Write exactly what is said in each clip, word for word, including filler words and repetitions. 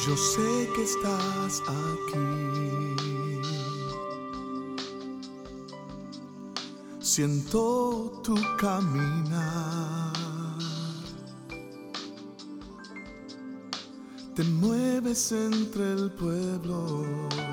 Yo sé que estás aquí. Siento tu caminar. Te mueves entre el pueblo,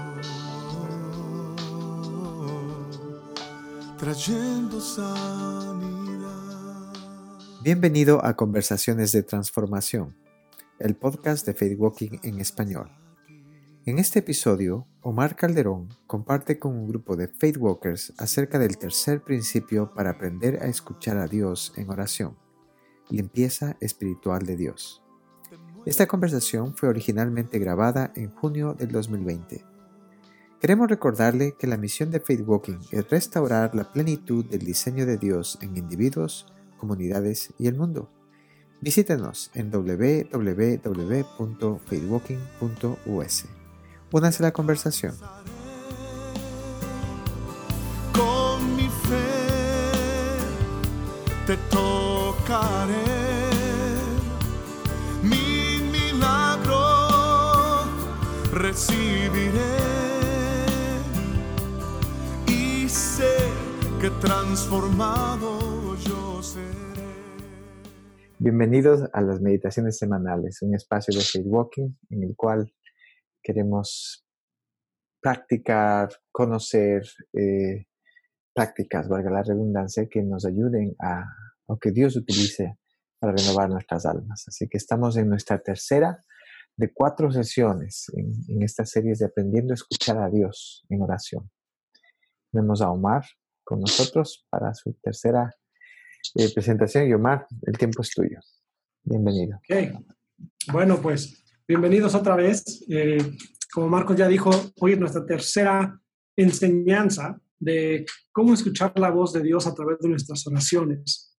trayendo sanidad. Bienvenido a Conversaciones de Transformación, el podcast de Faith Walking en español. En este episodio, Omar Calderón comparte con un grupo de Faith Walkers acerca del tercer principio para aprender a escuchar a Dios en oración, limpieza espiritual de Dios. Esta conversación fue originalmente grabada en junio del dos mil veinte. Queremos recordarle que la misión de Faith Walking es restaurar la plenitud del diseño de Dios en individuos, comunidades y el mundo. Visítenos en doble u doble u doble u punto faith walking punto u s. Únase a la conversación. Con mi fe te tocaré, mi milagro recibiré y sé que transformado yo seré. Bienvenidos a las meditaciones semanales, un espacio de Faith Walking en el cual queremos practicar, conocer eh, prácticas, valga la redundancia, que nos ayuden a, o que Dios utilice para renovar nuestras almas. Así que estamos en nuestra tercera de cuatro sesiones en, en estas series de Aprendiendo a Escuchar a Dios en Oración. Tenemos a Omar con nosotros para su tercera eh, presentación. Y Omar, el tiempo es tuyo. Bienvenido. Ok, bueno pues bienvenidos otra vez. Eh, como Marcos ya dijo, hoy es nuestra tercera enseñanza de cómo escuchar la voz de Dios a través de nuestras oraciones.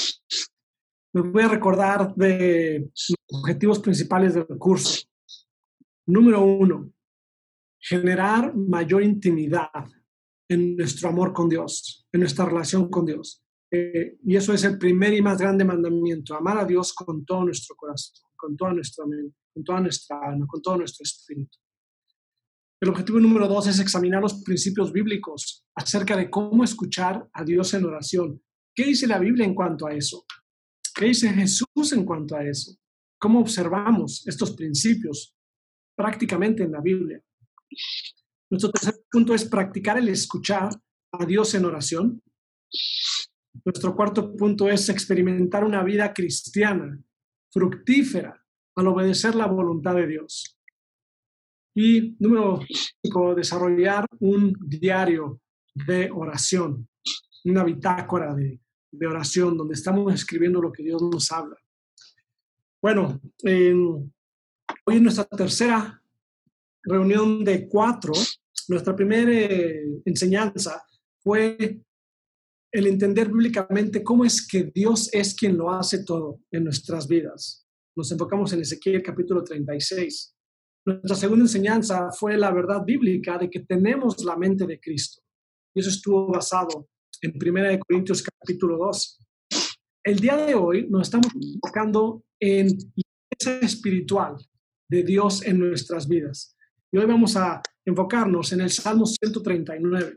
Me voy a recordar de los objetivos principales del curso. Número uno, generar mayor intimidad en nuestro amor con Dios, en nuestra relación con Dios. Eh, y eso es el primer y más grande mandamiento, amar a Dios con todo nuestro corazón, con toda nuestra mente, con toda nuestra alma, con todo nuestro espíritu. El objetivo número dos es examinar los principios bíblicos acerca de cómo escuchar a Dios en oración. ¿Qué dice la Biblia en cuanto a eso? ¿Qué dice Jesús en cuanto a eso? ¿Cómo observamos estos principios prácticamente en la Biblia? Nuestro tercer punto es practicar el escuchar a Dios en oración. Nuestro cuarto punto es experimentar una vida cristiana, fructífera, al obedecer la voluntad de Dios. Y número cinco, desarrollar un diario de oración, una bitácora de, de oración donde estamos escribiendo lo que Dios nos habla. Bueno, eh, hoy es nuestra tercera reunión de cuatro. Nuestra primera eh, enseñanza fue el entender bíblicamente cómo es que Dios es quien lo hace todo en nuestras vidas. Nos enfocamos en Ezequiel capítulo treinta y seis. Nuestra segunda enseñanza fue la verdad bíblica de que tenemos la mente de Cristo. Y eso estuvo basado en primera de Corintios capítulo dos. El día de hoy nos estamos enfocando en la limpieza espiritual de Dios en nuestras vidas. Y hoy vamos a enfocarnos en el Salmo ciento treinta y nueve.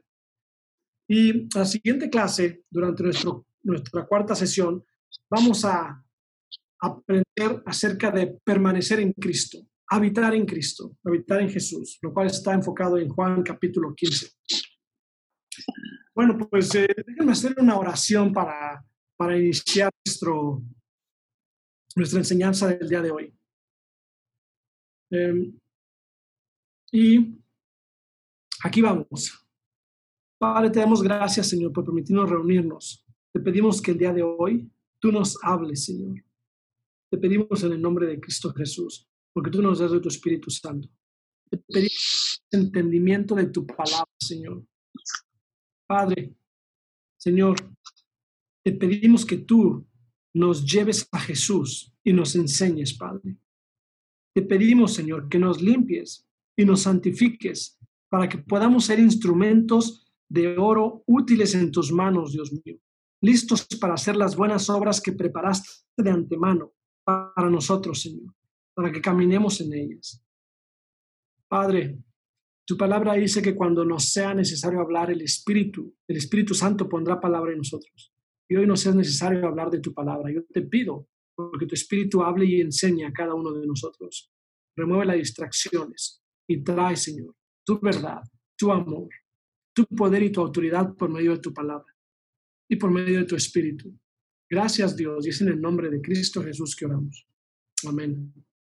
Y la siguiente clase, durante nuestro, nuestra cuarta sesión, vamos a aprender acerca de permanecer en Cristo, habitar en Cristo, habitar en Jesús, lo cual está enfocado en Juan capítulo quince. Bueno, pues eh, déjenme hacer una oración para, para iniciar nuestro, nuestra enseñanza del día de hoy. Eh, y aquí vamos. Padre, te damos gracias, Señor, por permitirnos reunirnos. Te pedimos que el día de hoy tú nos hables, Señor. Te pedimos en el nombre de Cristo Jesús, porque tú nos das de tu Espíritu Santo. Te pedimos entendimiento de tu palabra, Señor. Padre, Señor, te pedimos que tú nos lleves a Jesús y nos enseñes, Padre. Te pedimos, Señor, que nos limpies y nos santifiques para que podamos ser instrumentos de oro útiles en tus manos, Dios mío, listos para hacer las buenas obras que preparaste de antemano para nosotros, Señor, para que caminemos en ellas. Padre, tu palabra dice que cuando nos sea necesario hablar, el Espíritu, el Espíritu Santo pondrá palabra en nosotros. Y hoy nos es necesario hablar de tu palabra. Yo te pido porque tu Espíritu hable y enseñe a cada uno de nosotros. Remueve las distracciones y trae, Señor, tu verdad, tu amor, tu poder y tu autoridad por medio de tu palabra y por medio de tu Espíritu. Gracias, Dios, y es en el nombre de Cristo Jesús que oramos. Amén.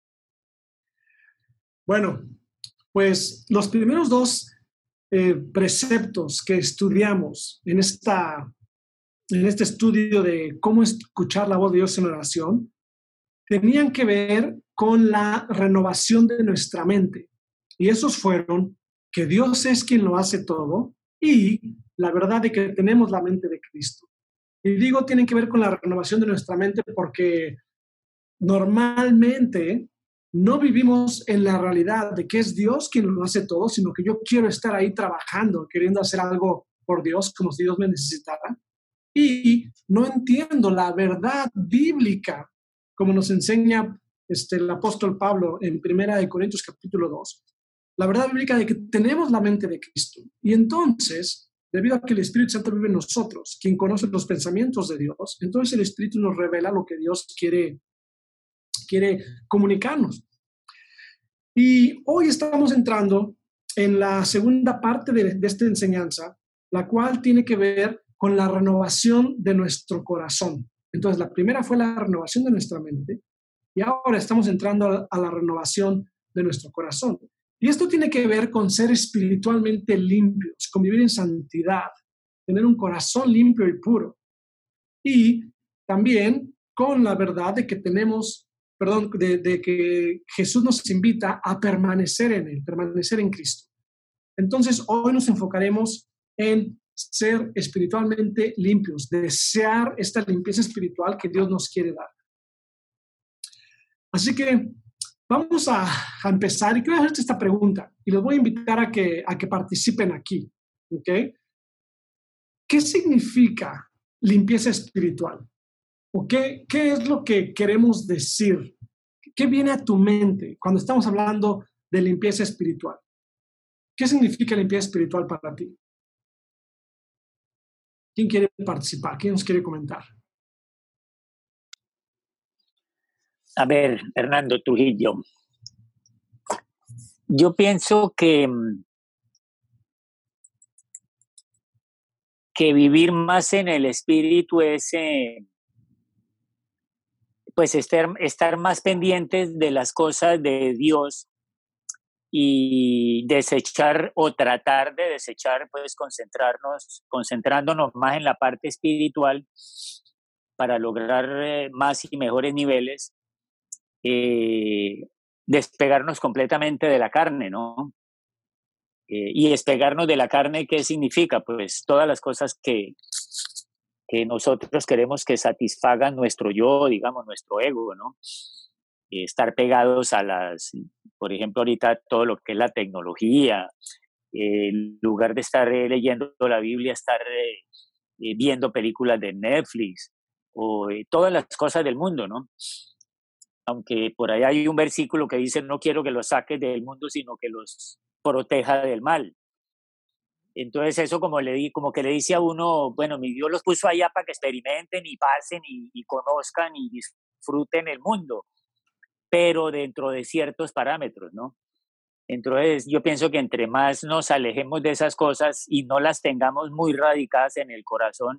Bueno, pues los primeros dos eh, preceptos que estudiamos en, esta, en este estudio de cómo escuchar la voz de Dios en oración tenían que ver con la renovación de nuestra mente. Y esos fueron que Dios es quien lo hace todo y la verdad de que tenemos la mente de Cristo. Y digo, tienen que ver con la renovación de nuestra mente porque normalmente no vivimos en la realidad de que es Dios quien lo hace todo, sino que yo quiero estar ahí trabajando, queriendo hacer algo por Dios, como si Dios me necesitara. Y no entiendo la verdad bíblica, como nos enseña este, el apóstol Pablo en Primera de Corintios capítulo dos. La verdad bíblica de que tenemos la mente de Cristo. Y entonces, debido a que el Espíritu Santo vive en nosotros, quien conoce los pensamientos de Dios, entonces el Espíritu nos revela lo que Dios quiere quiere comunicarnos. Y hoy estamos entrando en la segunda parte de, de esta enseñanza, la cual tiene que ver con la renovación de nuestro corazón. Entonces, la primera fue la renovación de nuestra mente y ahora estamos entrando a, a la renovación de nuestro corazón. Y esto tiene que ver con ser espiritualmente limpios, con vivir en santidad, tener un corazón limpio y puro. Y también con la verdad de que tenemos Perdón, de, de que Jesús nos invita a permanecer en Él, permanecer en Cristo. Entonces, hoy nos enfocaremos en ser espiritualmente limpios, desear esta limpieza espiritual que Dios nos quiere dar. Así que vamos a, a empezar y quiero hacerte esta pregunta y los voy a invitar a que, a que participen aquí. ¿Okay? ¿Qué significa limpieza espiritual? ¿O qué, qué es lo que queremos decir? ¿Qué viene a tu mente cuando estamos hablando de limpieza espiritual? ¿Qué significa limpieza espiritual para ti? ¿Quién quiere participar? ¿Quién nos quiere comentar? A ver, Hernando Trujillo. Yo pienso que, que vivir más en el espíritu es... Eh, pues estar, estar más pendientes de las cosas de Dios y desechar o tratar de desechar, pues concentrarnos, concentrándonos más en la parte espiritual para lograr eh, más y mejores niveles, eh, despegarnos completamente de la carne, ¿no? Eh, y despegarnos de la carne, ¿qué significa? Pues todas las cosas que... que nosotros queremos que satisfagan nuestro yo, digamos, nuestro ego, ¿no? Eh, estar pegados a las, por ejemplo, ahorita todo lo que es la tecnología, eh, en lugar de estar eh, leyendo la Biblia, estar eh, eh, viendo películas de Netflix o eh, todas las cosas del mundo, ¿no? Aunque por ahí hay un versículo que dice, no quiero que los saques del mundo, sino que los proteja del mal. Entonces eso como, le di, como que le dice a uno, bueno, mi Dios los puso allá para que experimenten y pasen y, y conozcan y disfruten el mundo, pero dentro de ciertos parámetros, ¿no? Entonces yo pienso que entre más nos alejemos de esas cosas y no las tengamos muy radicadas en el corazón,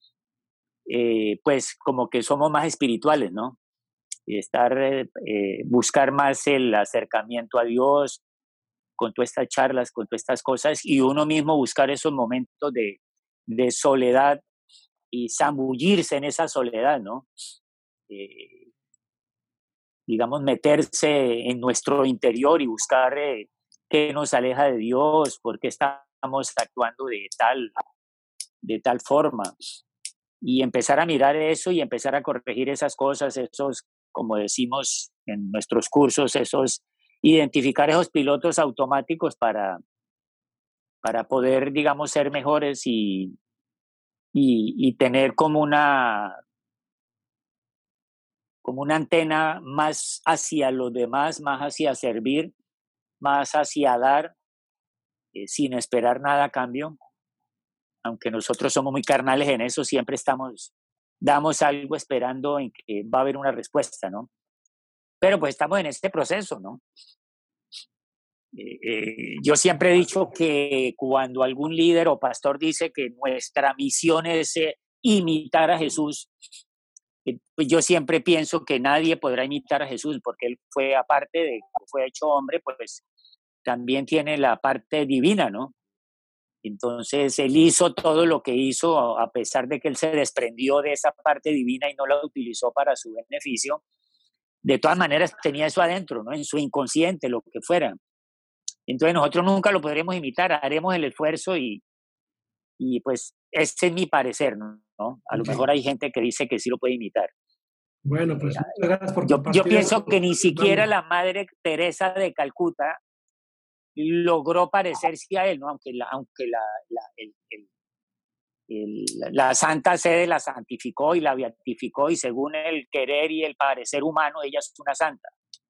eh, pues como que somos más espirituales, ¿no? Y estar, eh, buscar más el acercamiento a Dios, con todas estas charlas, con todas estas cosas, y uno mismo buscar esos momentos de, de soledad y zambullirse en esa soledad, ¿no? Eh, digamos, meterse en nuestro interior y buscar eh, qué nos aleja de Dios, por qué estamos actuando de tal, de tal forma, y empezar a mirar eso y empezar a corregir esas cosas, esos, como decimos en nuestros cursos, esos identificar esos pilotos automáticos para, para poder, digamos, ser mejores y, y, y tener como una, como una antena más hacia los demás, más hacia servir, más hacia dar, eh, sin esperar nada a cambio. Aunque nosotros somos muy carnales en eso, siempre estamos, damos algo esperando en que va a haber una respuesta, ¿no? Pero pues estamos en este proceso, ¿no? Eh, eh, yo siempre he dicho que cuando algún líder o pastor dice que nuestra misión es eh, imitar a Jesús, eh, pues yo siempre pienso que nadie podrá imitar a Jesús, porque él fue, aparte de que fue hecho hombre, pues también tiene la parte divina, ¿no? Entonces, él hizo todo lo que hizo, a pesar de que él se desprendió de esa parte divina y no la utilizó para su beneficio. De todas maneras, tenía eso adentro, ¿no? En su inconsciente, lo que fuera. Entonces, nosotros nunca lo podremos imitar, haremos el esfuerzo y, y pues, ese es mi parecer, ¿no? A lo Okay. mejor hay gente que dice que sí lo puede imitar. Bueno, pues muchas gracias por Yo, compartir yo pienso eso. que ni siquiera la Madre Teresa de Calcuta logró parecerse a él, ¿no? Aunque la, aunque la, la, el, el, el, la Santa Sede la santificó y la beatificó, y según el querer y el parecer humano, ella es una santa.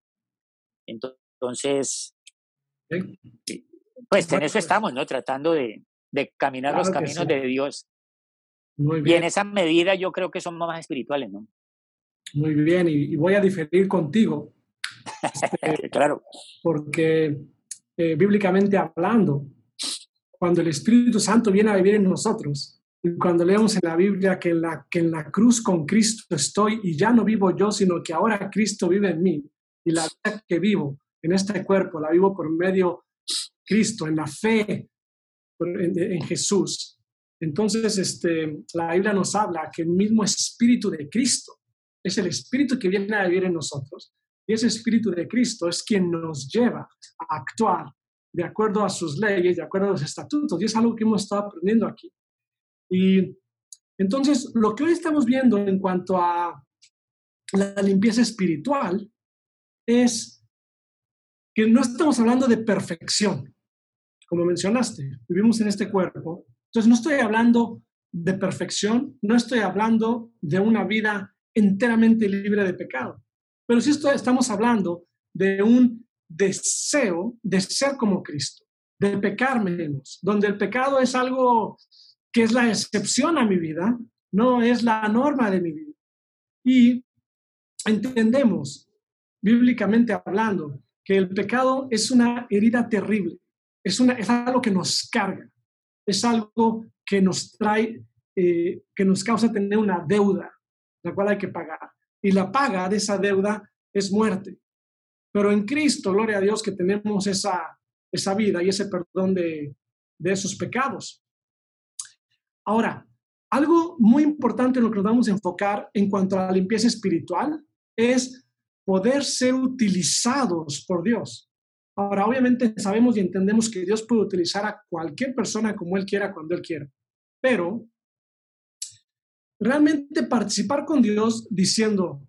Entonces, ¿Sí? pues Bueno, en eso pues, estamos, ¿no? Tratando de, de caminar claro los que caminos sí. de Dios. Muy Y bien, en esa medida yo creo que somos más espirituales, ¿no? muy bien. Y, y voy a diferir contigo, este, Claro. porque eh, bíblicamente hablando, cuando el Espíritu Santo viene a vivir en nosotros, y cuando leemos en la Biblia que en la, que en la cruz con Cristo estoy y ya no vivo yo, sino que ahora Cristo vive en mí, y la vida que vivo en este cuerpo la vivo por medio de Cristo, en la fe por- en, en Jesús. Entonces, este, la Biblia nos habla que el mismo Espíritu de Cristo es el Espíritu que viene a vivir en nosotros. Y ese Espíritu de Cristo es quien nos lleva a actuar de acuerdo a sus leyes, de acuerdo a los estatutos. Y es algo que hemos estado aprendiendo aquí. Y entonces, lo que hoy estamos viendo en cuanto a la limpieza espiritual es que no estamos hablando de perfección, como mencionaste. Vivimos en este cuerpo. Entonces, no estoy hablando de perfección, no estoy hablando de una vida enteramente libre de pecado. Pero sí estoy, estamos hablando de un deseo de ser como Cristo, de pecar menos, donde el pecado es algo que es la excepción a mi vida, no es la norma de mi vida. Y entendemos, bíblicamente hablando, que el pecado es una herida terrible, es, una, es algo que nos carga, es algo que nos trae, eh, que nos causa tener una deuda, la cual hay que pagar. Y la paga de esa deuda es muerte. Pero en Cristo, gloria a Dios, que tenemos esa, esa vida y ese perdón de, de esos pecados. Ahora, algo muy importante en lo que nos vamos a enfocar en cuanto a la limpieza espiritual es poder ser utilizados por Dios. Ahora, obviamente sabemos y entendemos que Dios puede utilizar a cualquier persona como Él quiera, cuando Él quiera, pero realmente participar con Dios diciendo,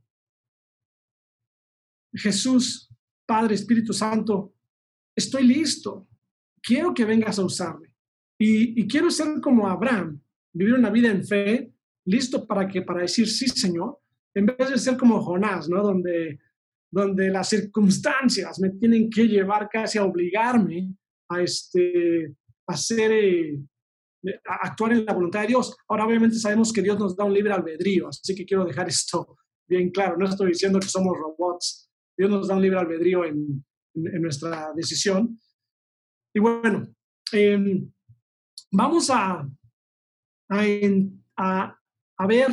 Jesús, Padre, Espíritu Santo, estoy listo, quiero que vengas a usarme y, y quiero ser como Abraham, vivir una vida en fe, listo para, que, para decir sí, Señor, en vez de ser como Jonás, ¿no? Donde, donde las circunstancias me tienen que llevar casi a obligarme a, este, a, hacer, eh, a actuar en la voluntad de Dios. Ahora, obviamente sabemos que Dios nos da un libre albedrío, así que quiero dejar esto bien claro. No estoy diciendo que somos robots. Dios nos da un libre albedrío en, en, en nuestra decisión. Y bueno, eh, vamos a, a, a, a ver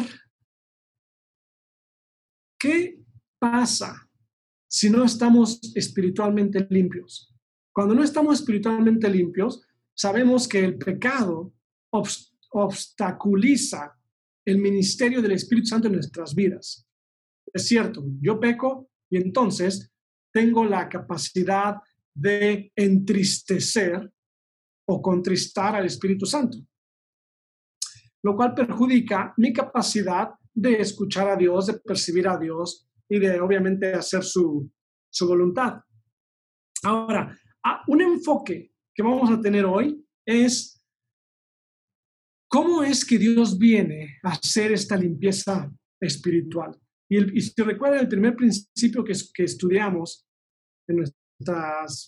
qué pasa si no estamos espiritualmente limpios. Cuando no estamos espiritualmente limpios, sabemos que el pecado obst- obstaculiza el ministerio del Espíritu Santo en nuestras vidas. Es cierto, yo peco y entonces tengo la capacidad de entristecer o contristar al Espíritu Santo, lo cual perjudica mi capacidad de escuchar a Dios, de percibir a Dios y de obviamente hacer su, su voluntad. Ahora, un enfoque que vamos a tener hoy es cómo es que Dios viene a hacer esta limpieza espiritual. Y, el, y si te recuerdan el primer principio que, que estudiamos en nuestras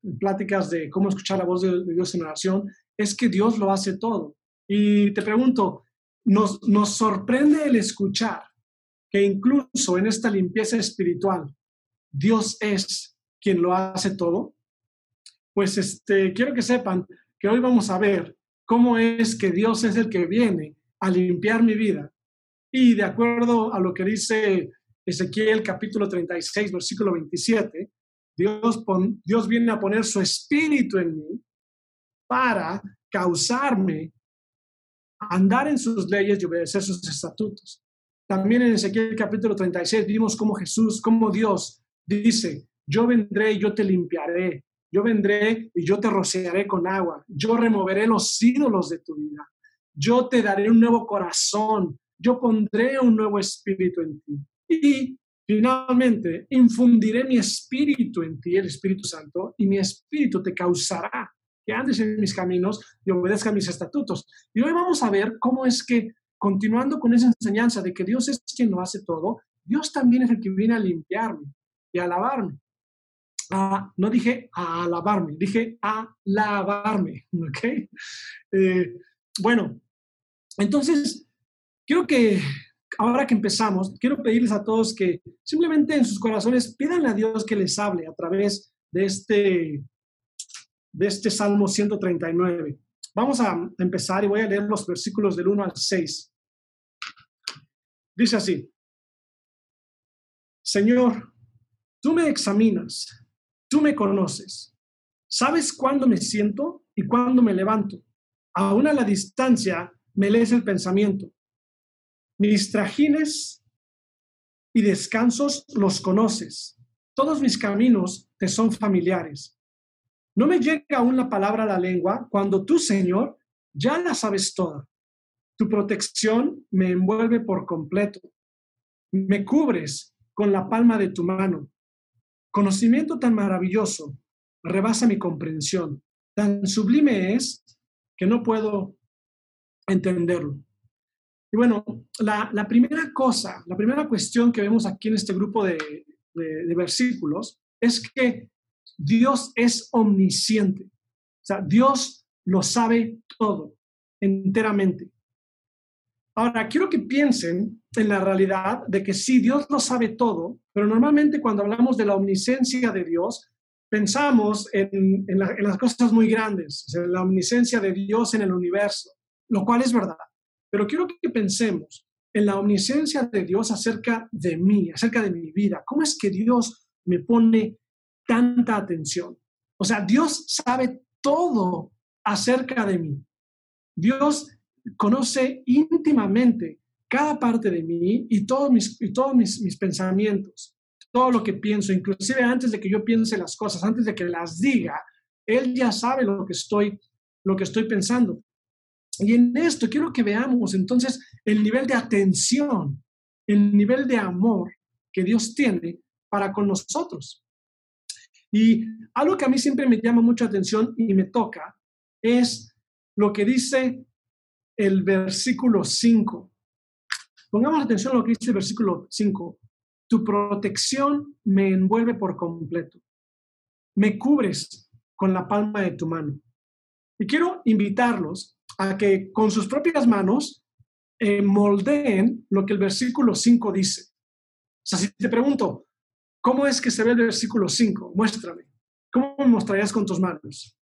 pláticas de cómo escuchar la voz de, de Dios en oración, es que Dios lo hace todo. Y te pregunto, ¿nos, nos sorprende el escuchar que incluso en esta limpieza espiritual, Dios es quien lo hace todo? Pues este, quiero que sepan que hoy vamos a ver cómo es que Dios es el que viene a limpiar mi vida. Y de acuerdo a lo que dice Ezequiel capítulo treinta y seis, versículo veintisiete, Dios, pon, Dios viene a poner su espíritu en mí para causarme andar en sus leyes y obedecer sus estatutos. También en Ezequiel capítulo treinta y seis vimos cómo Jesús, cómo Dios dice, yo vendré y yo te limpiaré, yo vendré y yo te rociaré con agua, yo removeré los ídolos de tu vida, yo te daré un nuevo corazón, yo pondré un nuevo espíritu en ti. Y finalmente, infundiré mi espíritu en ti, el Espíritu Santo, y mi espíritu te causará que andes en mis caminos y obedezca mis estatutos. Y hoy vamos a ver cómo es que, continuando con esa enseñanza de que Dios es quien lo hace todo, Dios también es el que viene a limpiarme y a lavarme. Ah, no dije a alabarme, dije a lavarme, ¿ok? Eh, bueno, entonces, quiero que, ahora que empezamos, quiero pedirles a todos que simplemente en sus corazones pidan a Dios que les hable a través de este, de este Salmo ciento treinta y nueve. Vamos a empezar y voy a leer los versículos del uno al seis. Dice así: Señor, tú me examinas, tú me conoces, sabes cuándo me siento y cuándo me levanto. Aún a la distancia me lees el pensamiento. Mis trajines y descansos los conoces. Todos mis caminos te son familiares. No me llega aún la palabra a la lengua cuando tú, Señor, ya la sabes toda. Tu protección me envuelve por completo. Me cubres con la palma de tu mano. Conocimiento tan maravilloso rebasa mi comprensión. Tan sublime es que no puedo entenderlo. Y bueno, la, la primera cosa, la primera cuestión que vemos aquí en este grupo de, de, de versículos es que Dios es omnisciente. O sea, Dios lo sabe todo, enteramente. Ahora, quiero que piensen en la realidad de que sí, Dios lo sabe todo, pero normalmente cuando hablamos de la omnisciencia de Dios, pensamos en, en, la, en las cosas muy grandes, o sea, en la omnisciencia de Dios en el universo, lo cual es verdad. Pero quiero que pensemos en la omnisciencia de Dios acerca de mí, acerca de mi vida. ¿Cómo es que Dios me pone tanta atención? O sea, Dios sabe todo acerca de mí. Dios conoce íntimamente cada parte de mí y todos mis, y todos mis, mis pensamientos, todo lo que pienso, inclusive antes de que yo piense las cosas, antes de que las diga, Él ya sabe lo que estoy, lo que estoy pensando. Y en esto quiero que veamos entonces el nivel de atención, el nivel de amor que Dios tiene para con nosotros. Y algo que a mí siempre me llama mucha atención y me toca es lo que dice el versículo cinco. Pongamos atención a lo que dice el versículo cinco. Tu protección me envuelve por completo. Me cubres con la palma de tu mano. Y quiero invitarlos a que con sus propias manos eh, moldeen lo que el versículo cinco dice. O sea, si te pregunto, ¿cómo es que se ve el versículo cinco? Muéstrame. ¿Cómo me mostrarías con tus manos?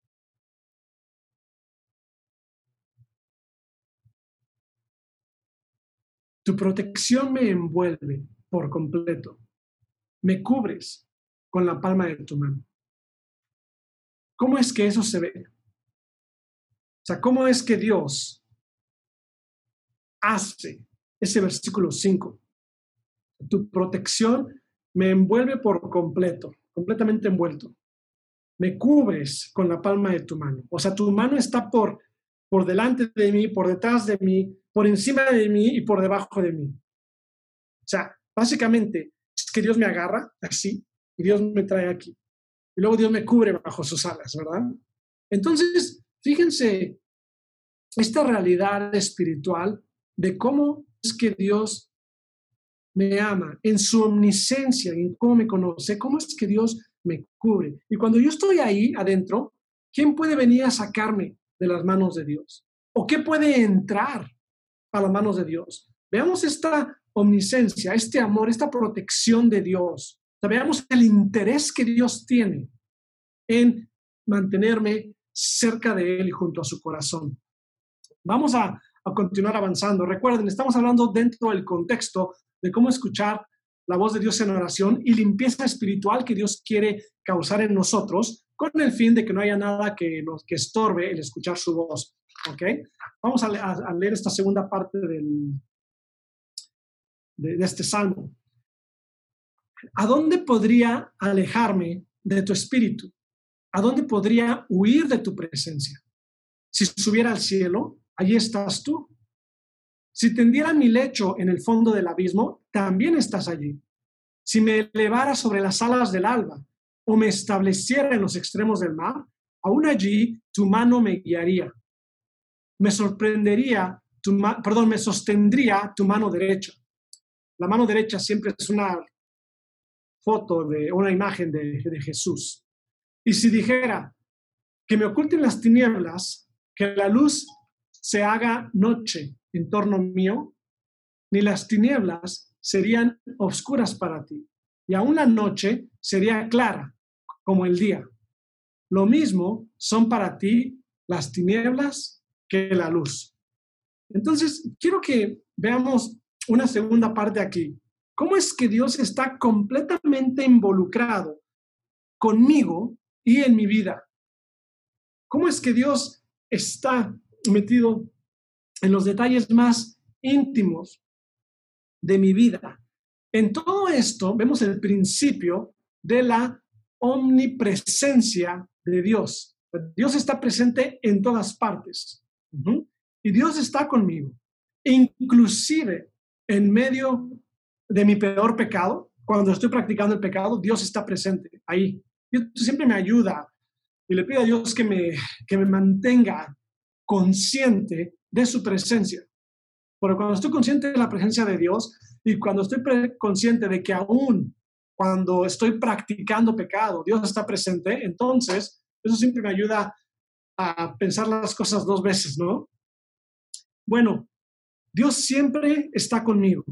Tu protección me envuelve por completo. Me cubres con la palma de tu mano. ¿Cómo es que eso se ve? O sea, ¿cómo es que Dios hace ese versículo cinco? Tu protección me envuelve por completo, completamente envuelto. Me cubres con la palma de tu mano. O sea, tu mano está por, por delante de mí, por detrás de mí, por encima de mí y por debajo de mí. O sea, básicamente es que Dios me agarra así y Dios me trae aquí. Y luego Dios me cubre bajo sus alas, ¿verdad? Entonces, fíjense esta realidad espiritual de cómo es que Dios me ama en su omnisciencia, en cómo me conoce, cómo es que Dios me cubre. Y cuando yo estoy ahí adentro, ¿quién puede venir a sacarme de las manos de Dios? ¿O qué puede entrar a las manos de Dios? Veamos esta omnisciencia, este amor, esta protección de Dios. O sea, veamos el interés que Dios tiene en mantenerme cerca de Él y junto a su corazón. Vamos a, a continuar avanzando. Recuerden, estamos hablando dentro del contexto de cómo escuchar la voz de Dios en oración y limpieza espiritual que Dios quiere causar en nosotros con el fin de que no haya nada que nos que estorbe el escuchar su voz. ¿Ok? Vamos a, a, a leer esta segunda parte del, de, de este salmo. ¿A dónde podría alejarme de tu espíritu? ¿A dónde podría huir de tu presencia? Si subiera al cielo, allí estás tú. Si tendiera mi lecho en el fondo del abismo, también estás allí. Si me elevara sobre las alas del alba o me estableciera en los extremos del mar, aún allí tu mano me guiaría. Me sorprendería, tu ma- perdón, me sostendría tu mano derecha. La mano derecha siempre es una foto de una imagen de, de Jesús. Y si dijera que me oculten las tinieblas, que la luz se haga noche en torno mío, ni las tinieblas serían oscuras para ti, y aún la noche sería clara como el día. Lo mismo son para ti las tinieblas que la luz. Entonces, quiero que veamos una segunda parte aquí. ¿Cómo es que Dios está completamente involucrado conmigo y en mi vida? ¿Cómo es que Dios está metido en los detalles más íntimos de mi vida? En todo esto vemos el principio de la omnipresencia de Dios. Dios está presente en todas partes. Uh-huh. Y Dios está conmigo. Inclusive en medio de mi peor pecado, cuando estoy practicando el pecado, Dios está presente ahí. Dios siempre me ayuda y le pido a Dios que me, que me mantenga consciente de su presencia. Pero cuando estoy consciente de la presencia de Dios y cuando estoy pre- consciente de que aún cuando estoy practicando pecado, Dios está presente, entonces eso siempre me ayuda a pensar las cosas dos veces, ¿no? Bueno, Dios siempre está conmigo.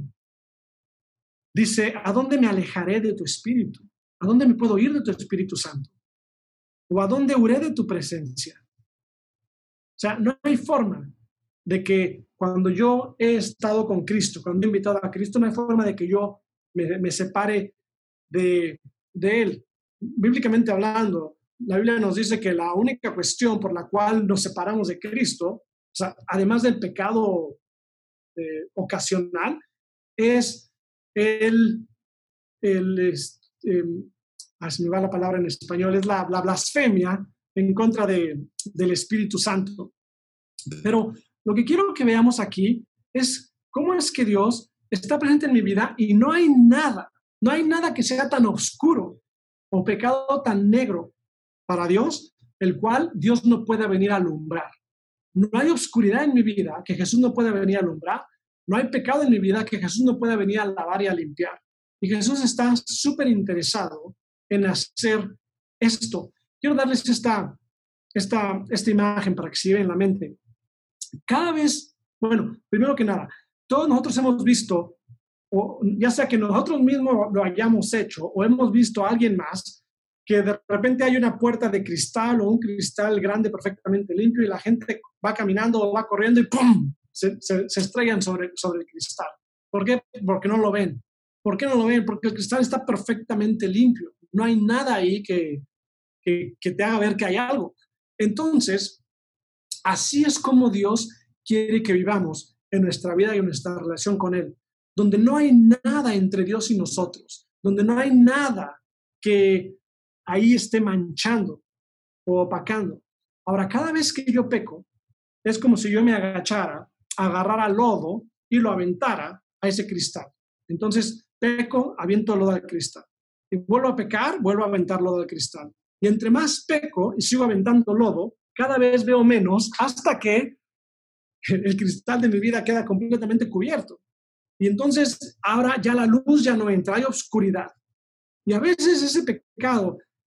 Dice, ¿a dónde me alejaré de tu espíritu? ¿A dónde me puedo ir de tu Espíritu Santo? ¿O a dónde huiré de tu presencia? O sea, no hay forma de que cuando yo he estado con Cristo, cuando he invitado a Cristo, no hay forma de que yo me, me separe de, de Él. Bíblicamente hablando, la Biblia nos dice que la única cuestión por la cual nos separamos de Cristo, o sea, además del pecado eh, ocasional, es el, el eh, ah, se me va la palabra en español, es la, la blasfemia en contra de, del Espíritu Santo. Pero lo que quiero que veamos aquí es cómo es que Dios está presente en mi vida y no hay nada, no hay nada que sea tan oscuro o pecado tan negro para Dios, el cual Dios no pueda venir a alumbrar. No hay oscuridad en mi vida que Jesús no pueda venir a alumbrar. No hay pecado en mi vida que Jesús no pueda venir a lavar y a limpiar. Y Jesús está súper interesado en hacer esto. Quiero darles esta, esta, esta imagen para que se lleve en la mente. Cada vez, bueno, primero que nada, todos nosotros hemos visto, o ya sea que nosotros mismos lo hayamos hecho o hemos visto a alguien más, que de repente hay una puerta de cristal o un cristal grande perfectamente limpio y la gente va caminando o va corriendo y ¡pum! Se, se, se estrellan sobre, sobre el cristal. ¿Por qué? Porque no lo ven. ¿Por qué no lo ven? Porque el cristal está perfectamente limpio. No hay nada ahí que, que, que te haga ver que hay algo. Entonces, así es como Dios quiere que vivamos en nuestra vida y en nuestra relación con Él, donde no hay nada entre Dios y nosotros, donde no hay nada que ahí esté manchando o opacando. Ahora, cada vez que yo peco, es como si yo me agachara, agarrara lodo y lo aventara a ese cristal. Entonces, peco, aviento lodo al cristal. Y vuelvo a pecar, vuelvo a aventar lodo al cristal. Y entre más peco y sigo aventando lodo, cada vez veo menos hasta que el cristal de mi vida queda completamente cubierto. Y entonces ahora ya la luz ya no entra, hay oscuridad. Y a veces ese pecado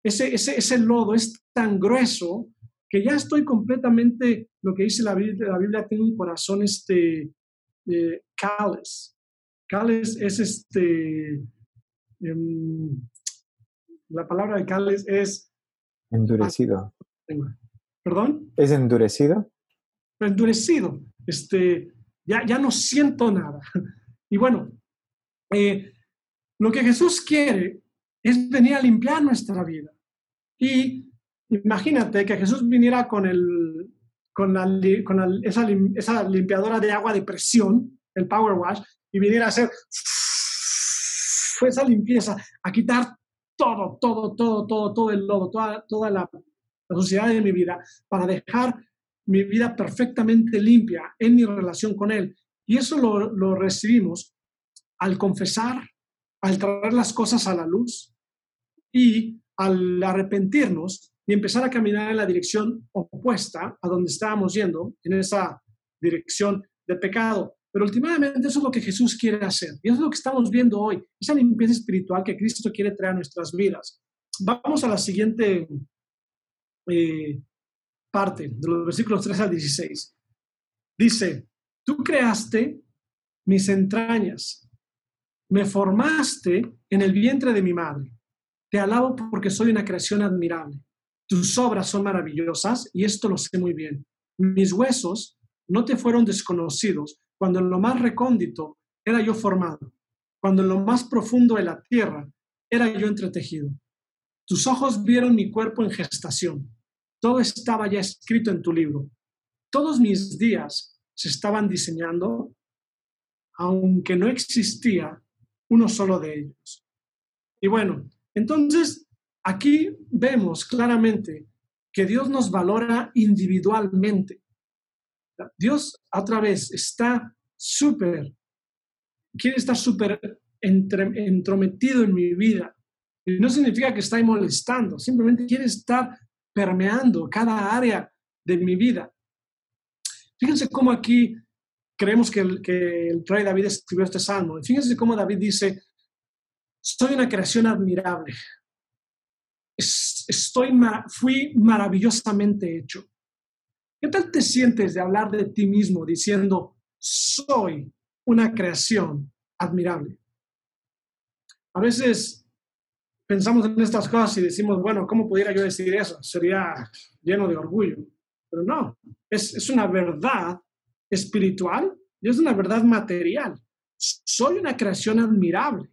ese, ese, ese lodo es tan grueso que ya estoy completamente, lo que dice la Biblia, la Biblia tiene un corazón este, eh, callous. Callous es este, um, la palabra de callous es... Endurecido. ¿Perdón? ¿Es endurecido? Endurecido. Este, ya, ya no siento nada. Y bueno, eh, lo que Jesús quiere es venir a limpiar nuestra vida. Y imagínate que Jesús viniera con, el, con, la, con la, esa, esa limpiadora de agua de presión, el Power Wash, y viniera a hacer esa limpieza, a quitar todo, todo, todo, todo, todo el lodo, toda, toda la, la suciedad de mi vida, para dejar mi vida perfectamente limpia en mi relación con Él. Y eso lo, lo recibimos al confesar, al traer las cosas a la luz y al arrepentirnos y empezar a caminar en la dirección opuesta a donde estábamos yendo, en esa dirección de pecado. Pero últimamente eso es lo que Jesús quiere hacer. Y eso es lo que estamos viendo hoy, esa limpieza espiritual que Cristo quiere traer a nuestras vidas. Vamos a la siguiente eh, parte, de los versículos tres al dieciséis. Dice, tú creaste mis entrañas, me formaste en el vientre de mi madre. Te alabo porque soy una creación admirable. Tus obras son maravillosas y esto lo sé muy bien. Mis huesos no te fueron desconocidos cuando en lo más recóndito era yo formado, cuando en lo más profundo de la tierra era yo entretejido. Tus ojos vieron mi cuerpo en gestación. Todo estaba ya escrito en tu libro. Todos mis días se estaban diseñando, aunque no existía uno solo de ellos. Y bueno, entonces aquí vemos claramente que Dios nos valora individualmente. Dios otra vez está súper, quiere estar súper entrometido en mi vida. Y no significa que está molestando, simplemente quiere estar permeando cada área de mi vida. Fíjense cómo aquí creemos que el, que el rey David escribió este salmo. Y fíjense cómo David dice, soy una creación admirable. Es, estoy, fui maravillosamente hecho. ¿Qué tal te sientes de hablar de ti mismo diciendo, soy una creación admirable? A veces pensamos en estas cosas y decimos, bueno, ¿cómo pudiera yo decir eso? Sería lleno de orgullo. Pero no, es, es una verdad espiritual y es una verdad material. Soy una creación admirable,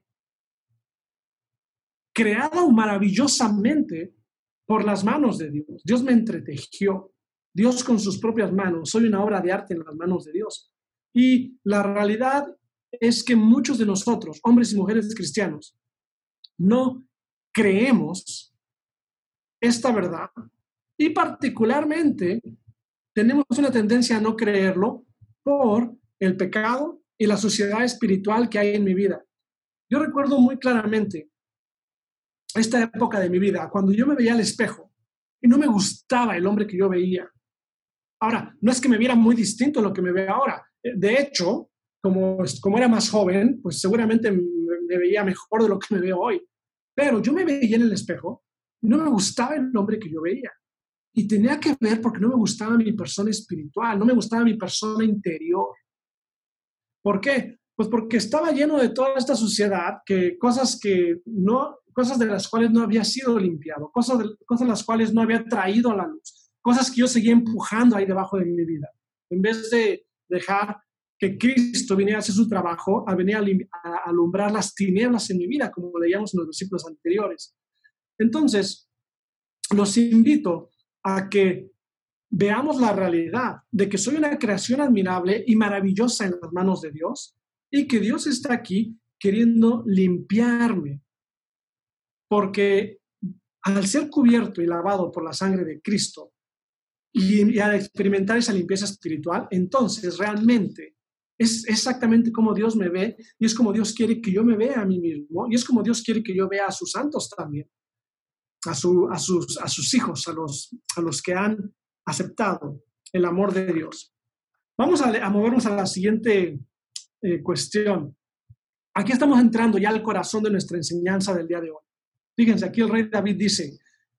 creada maravillosamente por las manos de Dios. Dios me entretejió. Dios con sus propias manos. Soy una obra de arte en las manos de Dios. Y la realidad es que muchos de nosotros, hombres y mujeres cristianos, no creemos esta verdad y particularmente tenemos una tendencia a no creerlo por el pecado y la suciedad espiritual que hay en mi vida. Yo recuerdo muy claramente esta época de mi vida, cuando yo me veía al espejo y no me gustaba el hombre que yo veía. Ahora, no es que me viera muy distinto a lo que me veo ahora. De hecho, como, como era más joven, pues seguramente me, me veía mejor de lo que me veo hoy. Pero yo me veía en el espejo y no me gustaba el hombre que yo veía. Y tenía que ver porque no me gustaba mi persona espiritual, no me gustaba mi persona interior. ¿Por qué? Pues porque estaba lleno de toda esta suciedad, que cosas que no, cosas de las cuales no había sido limpiado, cosas de, cosas de las cuales no había traído a la luz, cosas que yo seguía empujando ahí debajo de mi vida. En vez de dejar que Cristo viniera a hacer su trabajo, a venir a, a alumbrar las tinieblas en mi vida, como leíamos en los versículos anteriores. Entonces, los invito a que veamos la realidad de que soy una creación admirable y maravillosa en las manos de Dios y que Dios está aquí queriendo limpiarme. Porque al ser cubierto y lavado por la sangre de Cristo y, y al experimentar esa limpieza espiritual, entonces realmente es exactamente como Dios me ve y es como Dios quiere que yo me vea a mí mismo y es como Dios quiere que yo vea a sus santos también, a, su, a, sus, a sus hijos, a los, a los que han aceptado el amor de Dios. Vamos a, a movernos a la siguiente eh, cuestión. Aquí estamos entrando ya al corazón de nuestra enseñanza del día de hoy. Fíjense, aquí el rey David dice,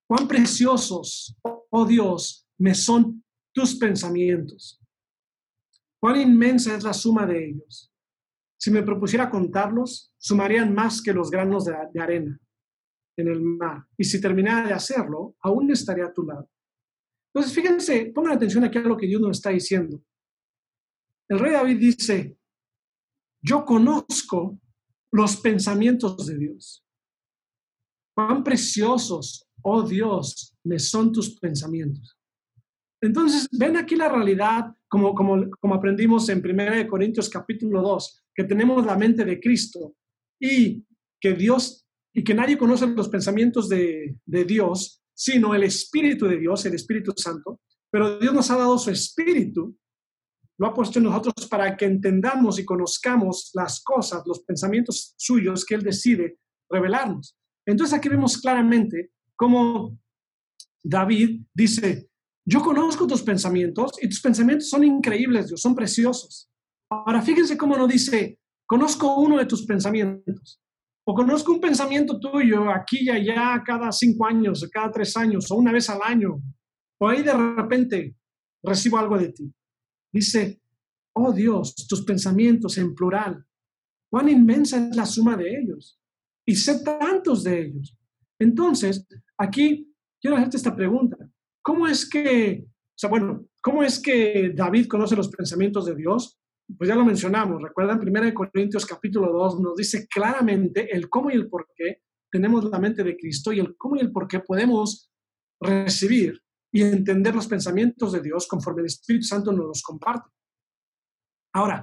cuán preciosos, oh Dios, me son tus pensamientos. Cuán inmensa es la suma de ellos. Si me propusiera contarlos, sumarían más que los granos de, de arena en el mar. Y si terminara de hacerlo, aún estaría a tu lado. Entonces, fíjense, pongan atención aquí a lo que Dios nos está diciendo. El rey David dice, yo conozco los pensamientos de Dios. Cuán preciosos, oh Dios, me son tus pensamientos. Entonces, ven aquí la realidad, como, como, como aprendimos en primera de Corintios capítulo dos, que tenemos la mente de Cristo y que Dios, y que nadie conoce los pensamientos de, de Dios, sino el Espíritu de Dios, el Espíritu Santo. Pero Dios nos ha dado su Espíritu, lo ha puesto en nosotros para que entendamos y conozcamos las cosas, los pensamientos suyos que Él decide revelarnos. Entonces aquí vemos claramente cómo David dice, yo conozco tus pensamientos y tus pensamientos son increíbles, Dios, son preciosos. Ahora fíjense cómo no dice, conozco uno de tus pensamientos, o conozco un pensamiento tuyo aquí y allá cada cinco años, cada tres años, o una vez al año, o ahí de repente recibo algo de ti. Dice, oh Dios, tus pensamientos en plural, cuán inmensa es la suma de ellos, y sé tantos de ellos. Entonces, aquí quiero hacerte esta pregunta. ¿Cómo es que, o sea, bueno, cómo es que David conoce los pensamientos de Dios? Pues ya lo mencionamos, recuerdan, primera de Corintios capítulo dos nos dice claramente el cómo y el por qué tenemos la mente de Cristo y el cómo y el por qué podemos recibir y entender los pensamientos de Dios conforme el Espíritu Santo nos los comparte. Ahora,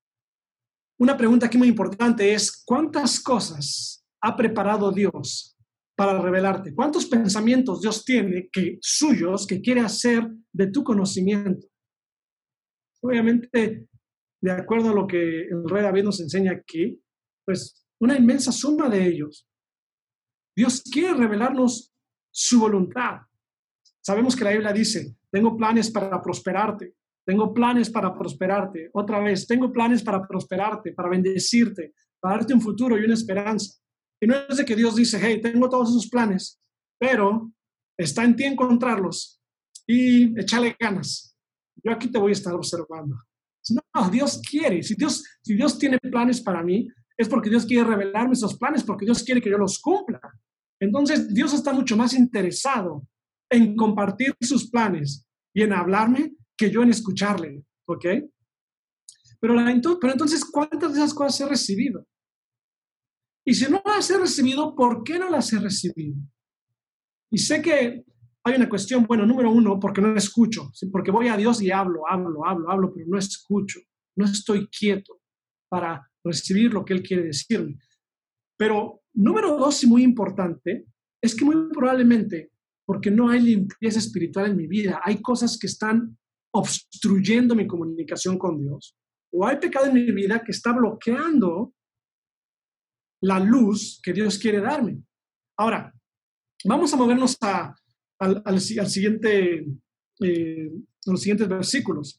una pregunta aquí muy importante es, ¿cuántas cosas ha preparado Dios para revelarte? ¿Cuántos pensamientos Dios tiene que, suyos que quiere hacer de tu conocimiento? Obviamente, de acuerdo a lo que el rey David nos enseña aquí, pues una inmensa suma de ellos. Dios quiere revelarnos su voluntad. Sabemos que la Biblia dice, tengo planes para prosperarte, tengo planes para prosperarte. Otra vez, tengo planes para prosperarte, para bendecirte, para darte un futuro y una esperanza. Y no es de que Dios dice, hey, tengo todos esos planes, pero está en ti encontrarlos y échale ganas. Yo aquí te voy a estar observando. No, Dios quiere. Si Dios, si Dios tiene planes para mí, es porque Dios quiere revelarme esos planes, porque Dios quiere que yo los cumpla. Entonces, Dios está mucho más interesado en compartir sus planes y en hablarme que yo en escucharle, ¿ok? Pero, la, pero entonces, ¿cuántas de esas cosas he recibido? Y si no las he recibido, ¿por qué no las he recibido? Y sé que hay una cuestión, bueno, número uno, porque no escucho, ¿sí? Porque voy a Dios y hablo, hablo, hablo, hablo, pero no escucho, no estoy quieto para recibir lo que Él quiere decirme. Pero número dos, y muy importante, es que muy probablemente, porque no hay limpieza espiritual en mi vida, hay cosas que están obstruyendo mi comunicación con Dios, o hay pecado en mi vida que está bloqueando la luz que Dios quiere darme. Ahora, vamos a movernos a Al, al, al siguiente, eh, a los siguientes versículos.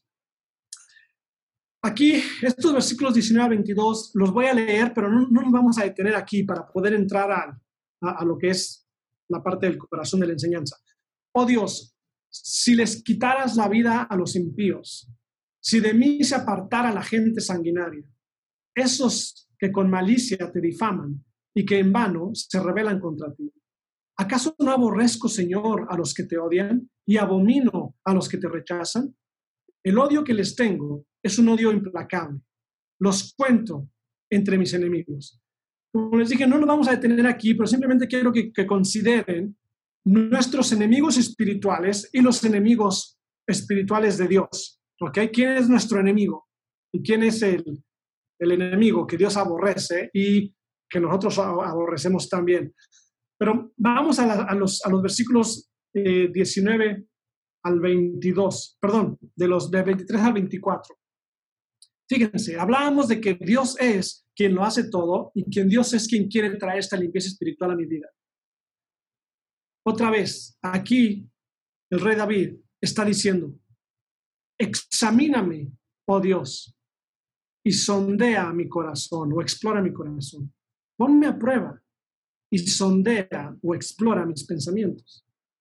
Aquí, estos versículos diecinueve a veintidós, los voy a leer, pero no, no nos vamos a detener aquí para poder entrar a, a, a lo que es la parte del corazón de la enseñanza. Oh Dios, si les quitaras la vida a los impíos, si de mí se apartara la gente sanguinaria, esos que con malicia te difaman y que en vano se rebelan contra ti. ¿Acaso no aborrezco, Señor, a los que te odian y abomino a los que te rechazan? El odio que les tengo es un odio implacable. Los cuento entre mis enemigos. Como les dije, no nos vamos a detener aquí, pero simplemente quiero que, que consideren nuestros enemigos espirituales y los enemigos espirituales de Dios. ¿Ok? ¿Quién es nuestro enemigo? ¿Y quién es el, el enemigo que Dios aborrece y que nosotros aborrecemos también? Pero vamos a, la, a, los, a los versículos eh, diecinueve al veintidós, perdón, de los de veintitrés al veinticuatro. Fíjense, hablábamos de que Dios es quien lo hace todo y quien Dios es quien quiere traer esta limpieza espiritual a mi vida. Otra vez, aquí el rey David está diciendo, examíname, oh Dios, y sondea mi corazón o explora mi corazón. Ponme a prueba y sondea o explora mis pensamientos.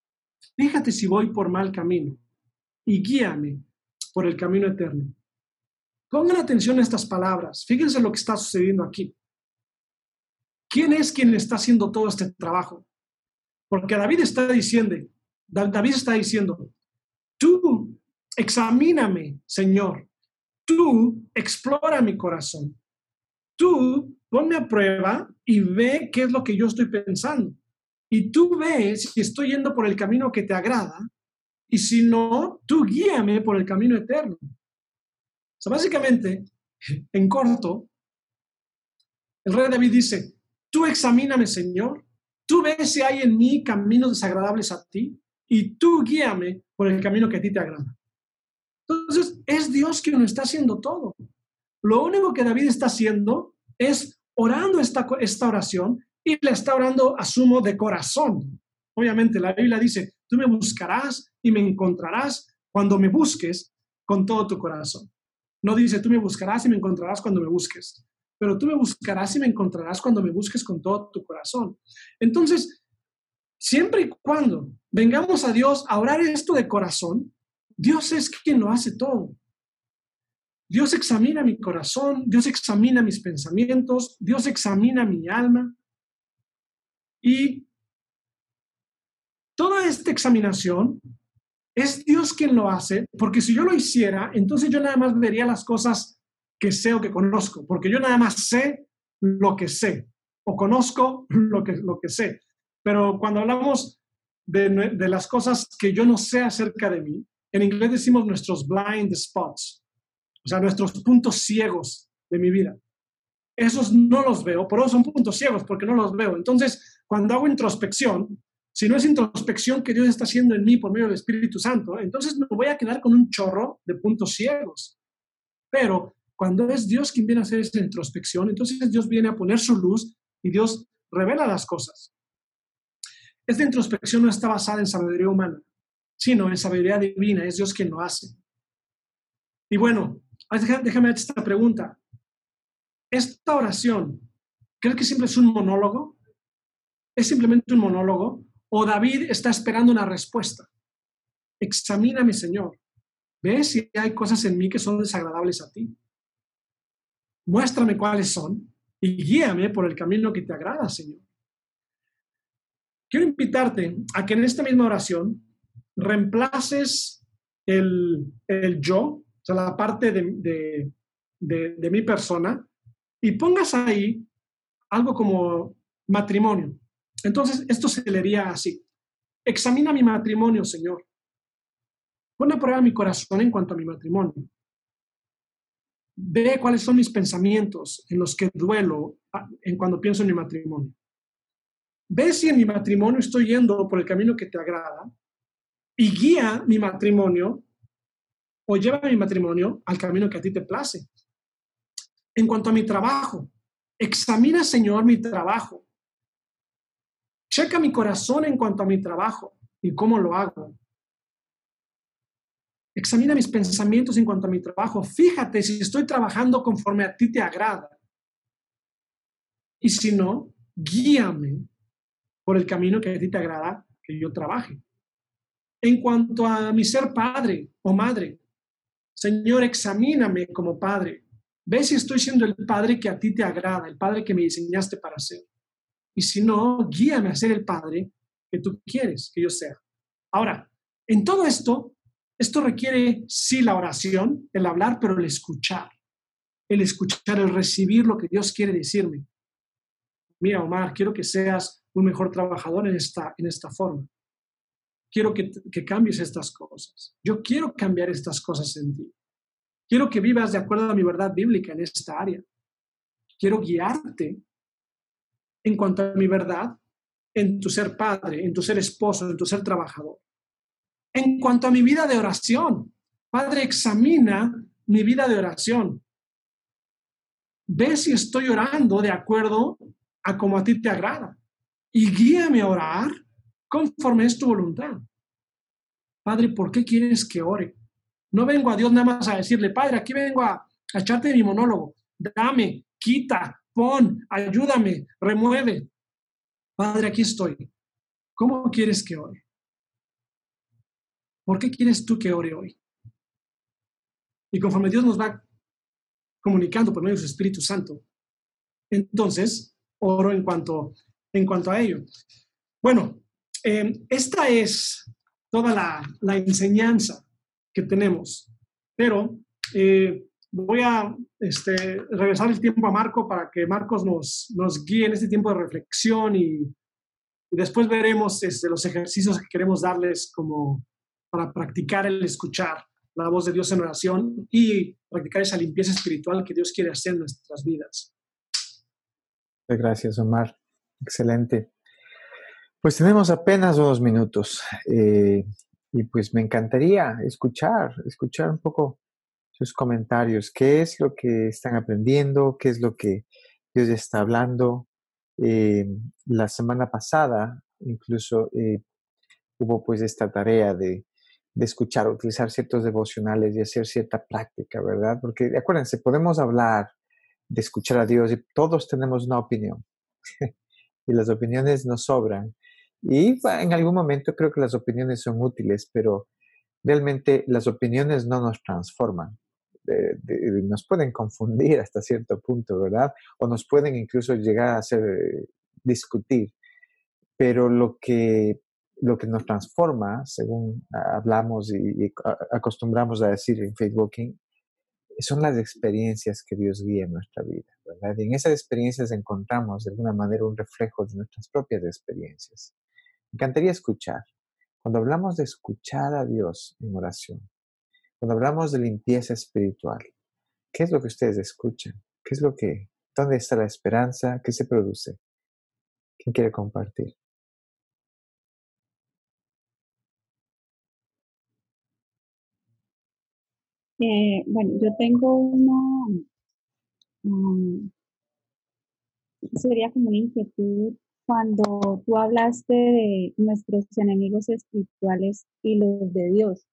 Fíjate si voy por mal camino y guíame por el camino eterno. Pongan atención a estas palabras. Fíjense lo que está sucediendo aquí. ¿Quién es quien está haciendo todo este trabajo? Porque David está diciendo, David está diciendo, tú examíname, Señor. Tú explora mi corazón. Tú ponme a prueba y ve qué es lo que yo estoy pensando. Y tú ves si estoy yendo por el camino que te agrada. Y si no, tú guíame por el camino eterno. O sea, básicamente, en corto, el rey David dice, tú examíname, Señor. Tú ves si hay en mí caminos desagradables a ti. Y tú guíame por el camino que a ti te agrada. Entonces, es Dios quien lo está haciendo todo. Lo único que David está haciendo es orando esta, esta oración y la está orando, asumo, de corazón. Obviamente, la Biblia dice, tú me buscarás y me encontrarás cuando me busques con todo tu corazón. No dice, tú me buscarás y me encontrarás cuando me busques. Pero tú me buscarás y me encontrarás cuando me busques con todo tu corazón. Entonces, siempre y cuando vengamos a Dios a orar esto de corazón, Dios es quien lo hace todo. Dios examina mi corazón, Dios examina mis pensamientos, Dios examina mi alma. Y toda esta examinación es Dios quien lo hace, porque si yo lo hiciera, entonces yo nada más vería las cosas que sé o que conozco, porque yo nada más sé lo que sé, o conozco lo que, lo que sé. Pero cuando hablamos de, de las cosas que yo no sé acerca de mí, en inglés decimos nuestros blind spots, o sea, nuestros puntos ciegos de mi vida. Esos no los veo, por eso son puntos ciegos, porque no los veo. Entonces, cuando hago introspección, si no es introspección que Dios está haciendo en mí por medio del Espíritu Santo, entonces me voy a quedar con un chorro de puntos ciegos. Pero cuando es Dios quien viene a hacer esa introspección, entonces Dios viene a poner su luz y Dios revela las cosas. Esta introspección no está basada en sabiduría humana, sino en sabiduría divina. Es Dios quien lo hace. Y bueno, déjame hacer esta pregunta. Esta oración, ¿crees que siempre es un monólogo? ¿Es simplemente un monólogo? ¿O David está esperando una respuesta? Examíname, Señor. Ve si hay cosas en mí que son desagradables a ti. Muéstrame cuáles son y guíame por el camino que te agrada, Señor. Quiero invitarte a que en esta misma oración reemplaces el, el yo, o sea, la parte de, de, de, de mi persona, y pongas ahí algo como matrimonio. Entonces, esto se leería así. Examina mi matrimonio, Señor. Pon a prueba mi corazón en cuanto a mi matrimonio. Ve cuáles son mis pensamientos en los que duelo en cuando pienso en mi matrimonio. Ve si en mi matrimonio estoy yendo por el camino que te agrada y guía mi matrimonio o lleva mi matrimonio al camino que a ti te place. En cuanto a mi trabajo, examina, Señor, mi trabajo. Checa mi corazón en cuanto a mi trabajo y cómo lo hago. Examina mis pensamientos en cuanto a mi trabajo. Fíjate si estoy trabajando conforme a ti te agrada. Y si no, guíame por el camino que a ti te agrada que yo trabaje. En cuanto a mi ser padre o madre, Señor, examíname como padre. Ve si estoy siendo el padre que a ti te agrada, el padre que me diseñaste para ser. Y si no, guíame a ser el padre que tú quieres que yo sea. Ahora, en todo esto, esto requiere, sí, la oración, el hablar, pero el escuchar. El escuchar, el recibir lo que Dios quiere decirme. Mira, Omar, quiero que seas un mejor trabajador en esta, en esta forma. Quiero que, que cambies estas cosas. Yo quiero cambiar estas cosas en ti. Quiero que vivas de acuerdo a mi verdad bíblica en esta área. Quiero guiarte en cuanto a mi verdad en tu ser padre, en tu ser esposo, en tu ser trabajador. En cuanto a mi vida de oración, Padre, examina mi vida de oración. Ve si estoy orando de acuerdo a como a ti te agrada y guíame a orar conforme es tu voluntad. Padre, ¿por qué quieres que ore? No vengo a Dios nada más a decirle, Padre, aquí vengo a, a echarte mi monólogo. Dame, quita, pon, ayúdame, remueve. Padre, aquí estoy. ¿Cómo quieres que ore? ¿por qué quieres tú que ore hoy? Y conforme Dios nos va comunicando por medio de su Espíritu Santo, entonces oro en cuanto, en cuanto a ello. Bueno, eh, esta es toda la, la enseñanza que tenemos, pero eh, voy a este, regresar el tiempo a Marco para que Marcos nos, nos guíe en este tiempo de reflexión y, y después veremos este, los ejercicios que queremos darles como para practicar el escuchar la voz de Dios en oración y practicar esa limpieza espiritual que Dios quiere hacer en nuestras vidas. Gracias, Omar. Excelente. Pues tenemos apenas unos minutos eh, y pues me encantaría escuchar, escuchar un poco sus comentarios. ¿Qué es lo que están aprendiendo? ¿Qué es lo que Dios está hablando? Eh, la semana pasada incluso eh, hubo pues esta tarea de, de escuchar, utilizar ciertos devocionales y hacer cierta práctica, ¿verdad? Porque acuérdense, podemos hablar de escuchar a Dios y todos tenemos una opinión y las opiniones nos sobran. Y en algún momento creo que las opiniones son útiles, pero realmente las opiniones no nos transforman. De, de, nos pueden confundir hasta cierto punto, ¿verdad? O nos pueden incluso llegar a hacer eh, discutir. Pero lo que, lo que nos transforma, según hablamos y, y acostumbramos a decir en Faith Walking, son las experiencias que Dios guía en nuestra vida, ¿verdad? Y en esas experiencias encontramos de alguna manera un reflejo de nuestras propias experiencias. Me encantaría escuchar. Cuando hablamos de escuchar a Dios en oración, cuando hablamos de limpieza espiritual, ¿qué es lo que ustedes escuchan? ¿Qué es lo que, dónde está la esperanza? ¿Qué se produce? ¿Quién quiere compartir? Eh, bueno, yo tengo una, um, sería como una inquietud cuando tú hablaste de nuestros enemigos espirituales y los de Dios.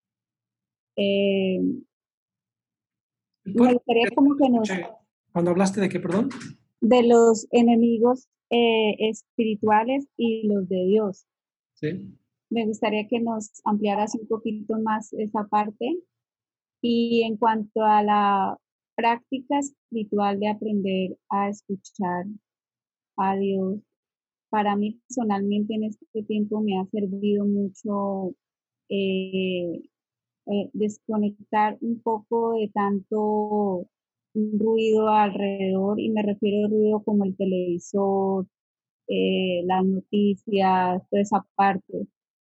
Eh, me gustaría como que nos... Cuando hablaste de qué, perdón? De los enemigos eh, espirituales y los de Dios. Sí. Me gustaría que nos ampliaras un poquito más esa parte. Y en cuanto a la práctica espiritual de aprender a escuchar a Dios, para mí personalmente en este tiempo me ha servido mucho eh, eh, desconectar un poco de tanto ruido alrededor, y me refiero a ruido como el televisor, eh, las noticias, toda esa parte,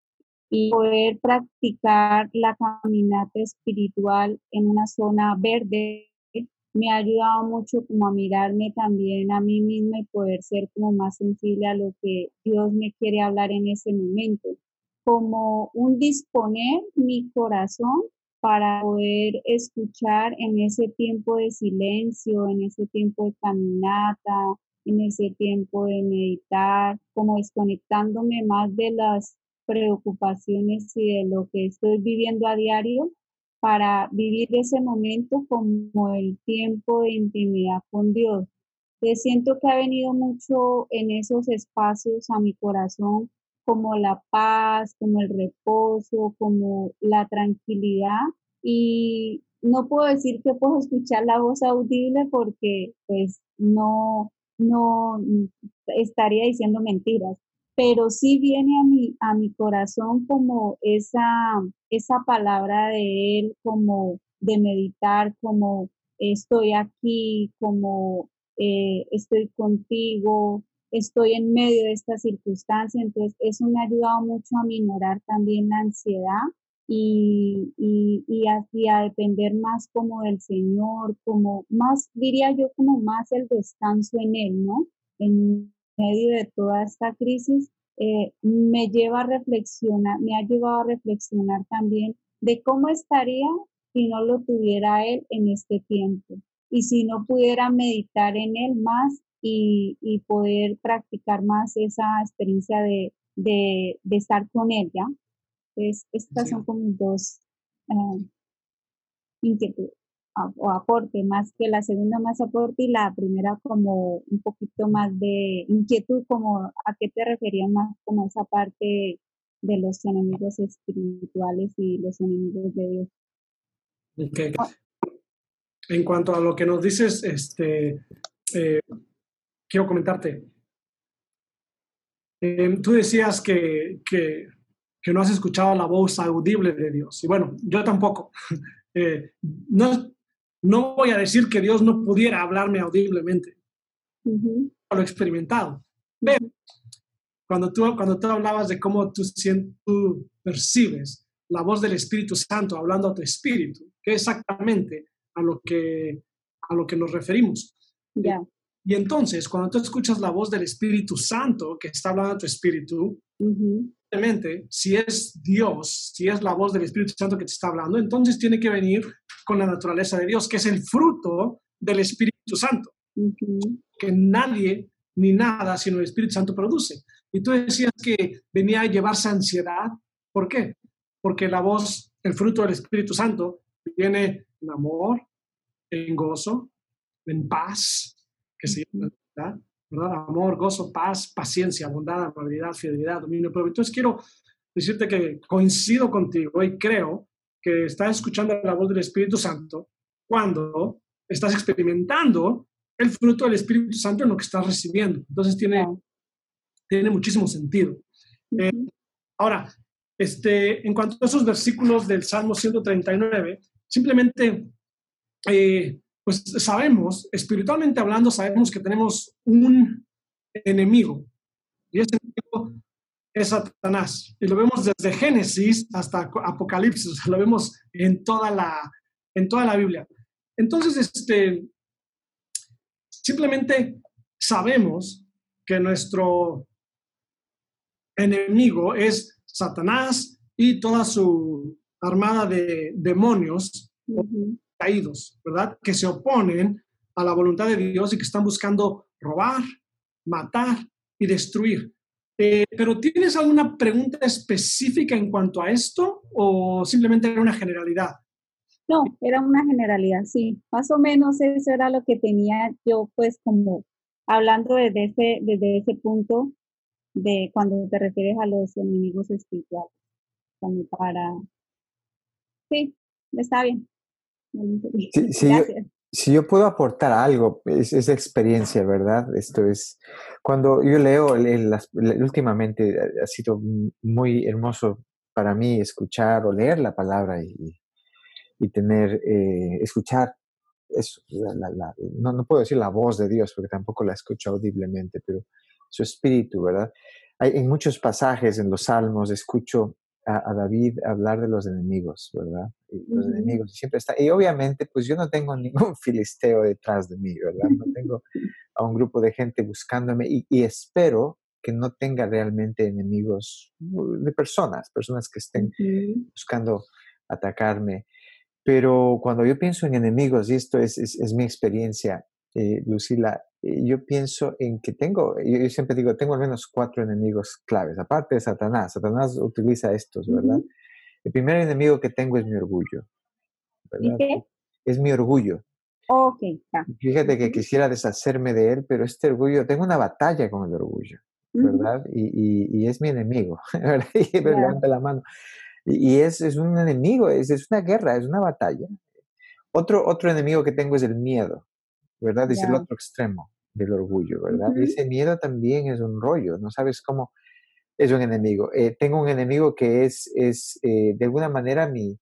y poder practicar la caminata espiritual en una zona verde me ha ayudado mucho como a mirarme también a mí misma y poder ser como más sensible a lo que Dios me quiere hablar en ese momento, como un disponer mi corazón para poder escuchar en ese tiempo de silencio, en ese tiempo de caminata, en ese tiempo de meditar, como desconectándome más de las preocupaciones y de lo que estoy viviendo a diario, para vivir ese momento como el tiempo de intimidad con Dios. Entonces siento que ha venido mucho en esos espacios a mi corazón, como la paz, como el reposo, como la tranquilidad, y no puedo decir que puedo escuchar la voz audible porque pues no, no estaría diciendo mentiras, pero sí viene a mi, a mi corazón como esa, esa palabra de Él, como de meditar, como estoy aquí, como eh, estoy contigo, estoy en medio de esta circunstancia. Entonces eso me ha ayudado mucho a minorar también la ansiedad y, y, y así a depender más como del Señor, como más, diría yo, como más el descanso en Él, ¿no? En medio de toda esta crisis, eh, me lleva a reflexionar, me ha llevado a reflexionar también de cómo estaría si no lo tuviera Él en este tiempo y si no pudiera meditar en Él más y, y poder practicar más esa experiencia de, de, de estar con Él, ¿ya? Entonces, estas sí. son como dos eh, inquietudes o aporte, más que la segunda más aporte y la primera como un poquito más de inquietud, como a qué te referías más como esa parte de los enemigos espirituales y los enemigos de Dios. Okay. En cuanto a lo que nos dices, este, eh, quiero comentarte. Eh, tú decías que, que, que no has escuchado la voz audible de Dios. Y bueno, yo tampoco. Eh, no, no voy a decir que Dios no pudiera hablarme audiblemente. Uh-huh. Lo he experimentado. Pero cuando tú, cuando tú hablabas de cómo tú, tú percibes la voz del Espíritu Santo hablando a tu espíritu, que es exactamente a lo que, a lo que nos referimos. Yeah. Y entonces, cuando tú escuchas la voz del Espíritu Santo que está hablando a tu espíritu, uh-huh. Obviamente, si es Dios, si es la voz del Espíritu Santo que te está hablando, entonces tiene que venir con la naturaleza de Dios, que es el fruto del Espíritu Santo, uh-huh. que nadie ni nada sino el Espíritu Santo produce. Y tú decías que venía a llevarse ansiedad. ¿Por qué? Porque la voz, el fruto del Espíritu Santo viene en amor, en gozo, en paz, que se llama, ¿verdad? ¿verdad? Amor, gozo, paz, paciencia, bondad, amabilidad, fidelidad, dominio propio. Entonces quiero decirte que coincido contigo y creo que estás escuchando la voz del Espíritu Santo cuando estás experimentando el fruto del Espíritu Santo en lo que estás recibiendo. Entonces tiene, Wow. tiene muchísimo sentido. Uh-huh. Eh, ahora, este, en cuanto a esos versículos del Salmo ciento treinta y nueve, simplemente... Eh, pues sabemos, espiritualmente hablando, sabemos que tenemos un enemigo. Y ese enemigo es Satanás. Y lo vemos desde Génesis hasta Apocalipsis. Lo vemos en toda la, en toda la Biblia. Entonces, este, simplemente sabemos que nuestro enemigo es Satanás y toda su armada de demonios. Uh-huh. Caídos, ¿verdad? Que se oponen a la voluntad de Dios y que están buscando robar, matar y destruir. Eh, ¿Pero tienes alguna pregunta específica en cuanto a esto o simplemente era una generalidad? No, era una generalidad, sí. Más o menos eso era lo que tenía yo, pues, como hablando desde ese, desde ese punto de cuando te refieres a los enemigos espirituales. Como para... Sí, está bien. Si, si, yo, si yo puedo aportar algo, es, es experiencia, ¿verdad? Esto es, cuando yo leo, el, el, el, últimamente ha sido muy hermoso para mí escuchar o leer la palabra y, y tener, eh, escuchar eso, la, la, la, no, no puedo decir la voz de Dios porque tampoco la escucho audiblemente, pero su espíritu, ¿verdad? Hay, en muchos pasajes en los Salmos escucho A, a David hablar de los enemigos, ¿verdad? Y los uh-huh. enemigos siempre están. Y obviamente, pues yo no tengo ningún filisteo detrás de mí, ¿verdad? No tengo a un grupo de gente buscándome y, y espero que no tenga realmente enemigos de personas, personas que estén uh-huh. buscando atacarme. Pero cuando yo pienso en enemigos, y esto es, es, es mi experiencia, eh, Lucila, yo pienso en que tengo, yo, yo siempre digo, tengo al menos cuatro enemigos claves, aparte de Satanás. Satanás utiliza estos, ¿verdad? Uh-huh. El primer enemigo que tengo es mi orgullo, ¿verdad? ¿Y qué? Es mi orgullo. Ok. Ah. Fíjate uh-huh. que quisiera deshacerme de él, pero este orgullo, tengo una batalla con el orgullo, ¿verdad? Uh-huh. Y, y, y es mi enemigo, ¿verdad? Y yeah. levanta la mano. Y, y es, es un enemigo, es, es una guerra, es una batalla. Otro, otro enemigo que tengo es el miedo, ¿verdad? Es yeah. el otro extremo del orgullo, ¿verdad? Uh-huh. Y ese miedo también es un rollo, no sabes cómo es un enemigo. Eh, tengo un enemigo que es, es eh, de alguna manera mi,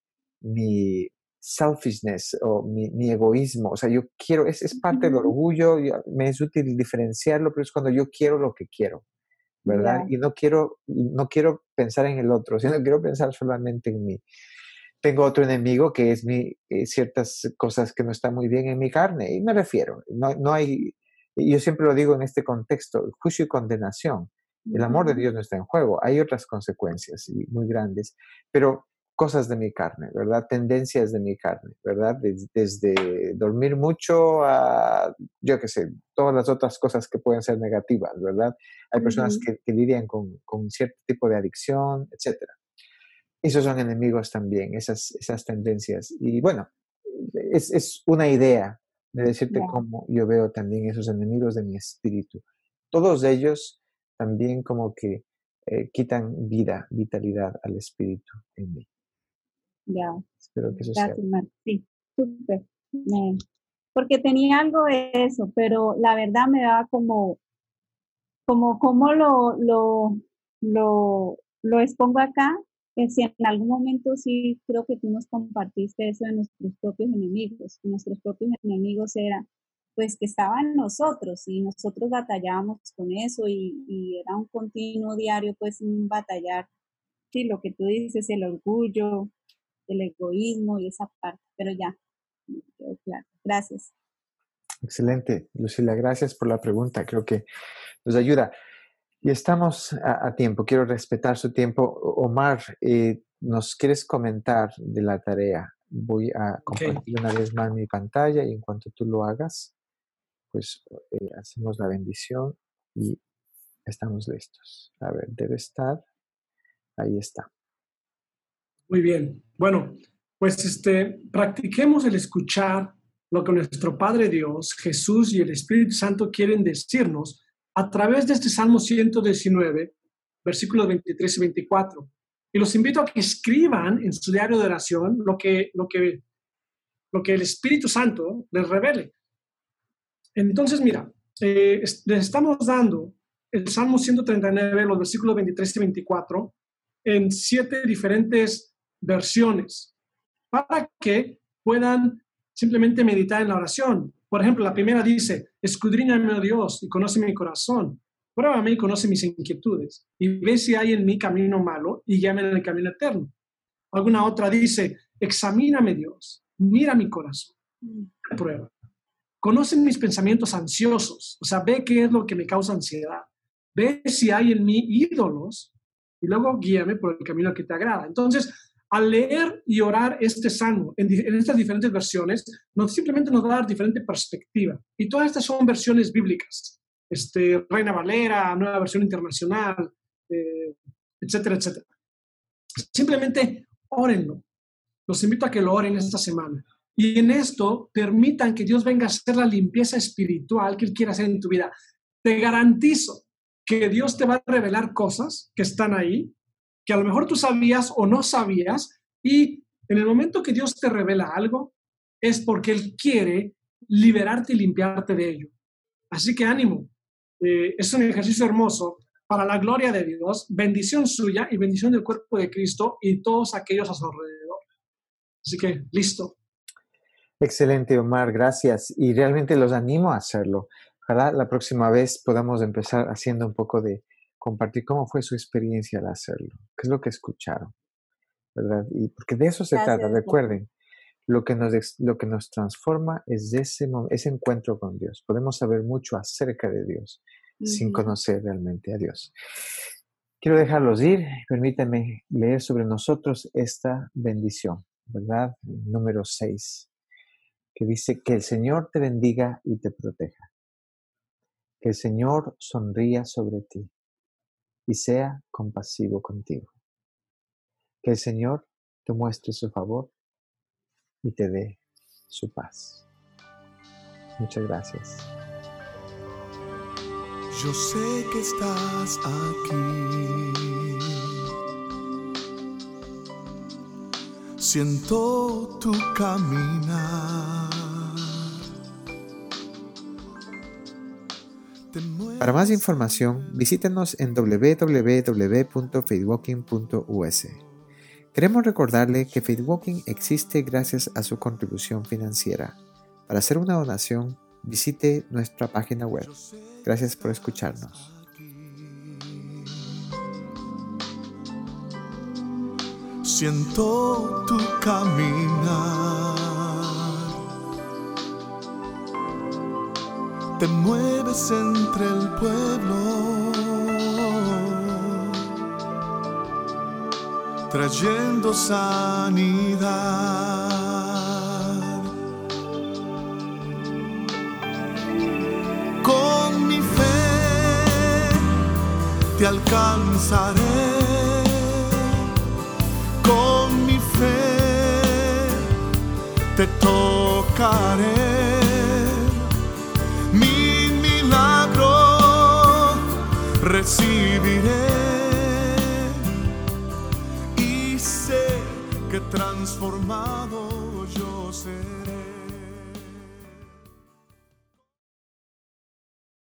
mi selfishness o mi, mi egoísmo, o sea, yo quiero, es, es parte uh-huh. del orgullo, me es útil diferenciarlo, pero es cuando yo quiero lo que quiero, ¿verdad? Yeah. Y no quiero, no quiero pensar en el otro, sino quiero pensar solamente en mí. Tengo otro enemigo que es mi, eh, ciertas cosas que no están muy bien en mi carne, y me refiero, no, no hay, yo siempre lo digo en este contexto, juicio y condenación. El amor de Dios no está en juego, hay otras consecuencias muy grandes, pero cosas de mi carne, ¿verdad? Tendencias de mi carne, ¿verdad? Desde, desde dormir mucho a, yo qué sé, todas las otras cosas que pueden ser negativas, ¿verdad? Hay uh-huh. personas que, que lidian con, con cierto tipo de adicción, etcétera. Esos son enemigos también, esas, esas tendencias. Y bueno, es, es una idea de decirte yeah. cómo yo veo también esos enemigos de mi espíritu. Todos ellos también como que eh, quitan vida, vitalidad al espíritu en mí. Ya. Espero que eso sea. Gracias, Marco. Sí, súper. Me- Porque tenía algo de eso, pero la verdad me daba como, como, como lo, lo, lo, lo expongo acá. Que si en algún momento sí creo que tú nos compartiste eso de nuestros propios enemigos. Y nuestros propios enemigos eran, pues, que estaban en nosotros y nosotros batallábamos con eso y, y era un continuo diario, pues, un batallar. Sí, lo que tú dices, el orgullo, el egoísmo y esa parte, pero ya, me quedó claro. Gracias. Excelente, Lucila, gracias por la pregunta. Creo que nos ayuda. Y estamos a, a tiempo. Quiero respetar su tiempo. Omar, eh, ¿nos quieres comentar de la tarea? Voy a compartir Okay. una vez más mi pantalla y en cuanto tú lo hagas, pues eh, hacemos la bendición y estamos listos. A ver, debe estar. Ahí está. Muy bien. Bueno, pues este, practiquemos el escuchar lo que nuestro Padre Dios, Jesús y el Espíritu Santo quieren decirnos a través de este Salmo ciento diecinueve, versículos veintitrés y veinticuatro. Y los invito a que escriban en su diario de oración lo que, lo que, lo que el Espíritu Santo les revele. Entonces, mira, eh, les estamos dando el Salmo ciento treinta y nueve, los versículos veintitrés y veinticuatro, en siete diferentes versiones para que puedan simplemente meditar en la oración. Por ejemplo, la primera dice, escudriñame, oh Dios, y conoce mi corazón. Pruébame y conoce mis inquietudes. Y ve si hay en mí camino malo y guíame en el camino eterno. Alguna otra dice, examíname, Dios, mira mi corazón. Prueba. Conoce mis pensamientos ansiosos. O sea, ve qué es lo que me causa ansiedad. Ve si hay en mí ídolos y luego guíame por el camino que te agrada. Entonces, al leer y orar este salmo en, en estas diferentes versiones, nos, simplemente nos va a dar diferente perspectiva. Y todas estas son versiones bíblicas. Este, Reina Valera, Nueva Versión Internacional, eh, etcétera, etcétera. Simplemente órenlo. Los invito a que lo oren esta semana. Y en esto, permitan que Dios venga a hacer la limpieza espiritual que Él quiere hacer en tu vida. Te garantizo que Dios te va a revelar cosas que están ahí, que a lo mejor tú sabías o no sabías, y en el momento que Dios te revela algo, es porque Él quiere liberarte y limpiarte de ello. Así que ánimo, eh, es un ejercicio hermoso para la gloria de Dios, bendición suya y bendición del cuerpo de Cristo y todos aquellos a su alrededor. Así que, listo. Excelente, Omar, gracias. Y realmente los animo a hacerlo. Ojalá la próxima vez podamos empezar haciendo un poco de compartir cómo fue su experiencia al hacerlo, qué es lo que escucharon, ¿verdad? Y porque de eso se Gracias, trata, recuerden, lo que nos, lo que nos transforma es ese, ese encuentro con Dios. Podemos saber mucho acerca de Dios uh-huh. sin conocer realmente a Dios. Quiero dejarlos ir, permítanme leer sobre nosotros esta bendición, ¿verdad? Número seis, que dice que el Señor te bendiga y te proteja, que el Señor sonría sobre ti y sea compasivo contigo. Que el Señor te muestre su favor y te dé su paz. Muchas gracias. Yo sé que estás aquí. Siento tu caminar. Para más información, visítenos en doble u doble u doble u punto faithwalking punto u s. Queremos recordarle que Faithwalking existe gracias a su contribución financiera. Para hacer una donación, visite nuestra página web. Gracias por escucharnos. Siento tu caminar. Te mueves entre el pueblo, trayendo sanidad. Con mi fe te alcanzaré, con mi fe te tocaré. Mi milagro recibiré. transformado yo seré.